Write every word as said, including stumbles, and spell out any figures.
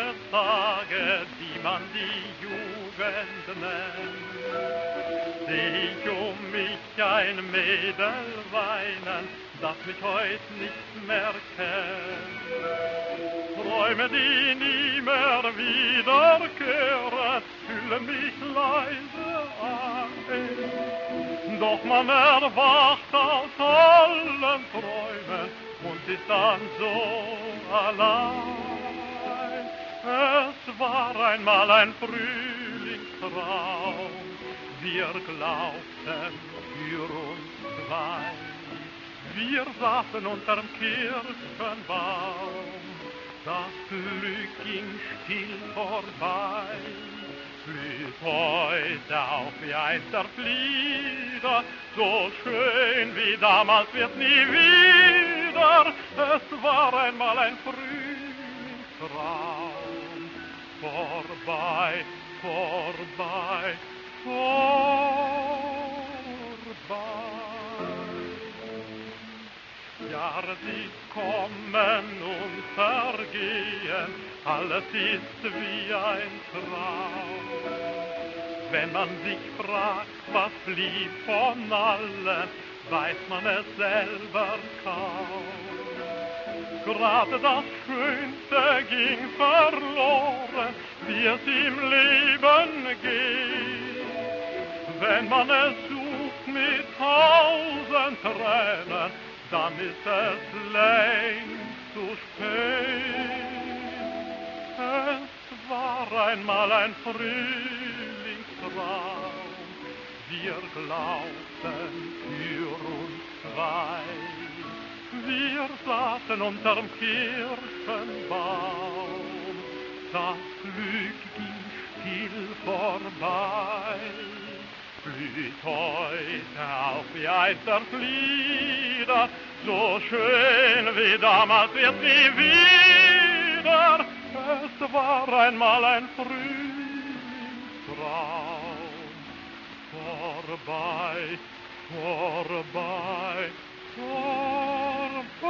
Tage, die man die Jugend nennt. Seh ich um mich ein Mädel weinen, das mich heut nicht mehr kennt. Träume, die nie mehr wiederkehren, füllen mich leise ein. Doch man erwacht aus allen Träumen und ist dann so allein. Es war einmal ein Frühlingstraum, wir glaubten für uns zwei. Wir saßen unterm Kirschenbaum, das Glück ging still vorbei. Blüht heute auf wie ein Zerflieder, so schön wie damals wird nie wieder. Es war einmal ein Frühlingstraum, vorbei, vorbei, vorbei. Jahre, sie kommen und vergehen, alles ist wie ein Traum. Wenn man sich fragt, was blieb von allen, weiß man es selber kaum. Gerade das Schönste ging verloren, wie es im Leben geht. Wenn man es sucht mit tausend Tränen, dann ist es längst zu spät. Es war einmal ein Frühlingstraum, wir glaubten für uns zwei. Wir saßen unterm Kirschenbaum, das Glück ging still vorbei. Blüht heute auf wie ein Zerflieder, so schön wie damals wird nie wieder. Es war einmal ein Frühlingstraum, vorbei, vorbei, vorbei.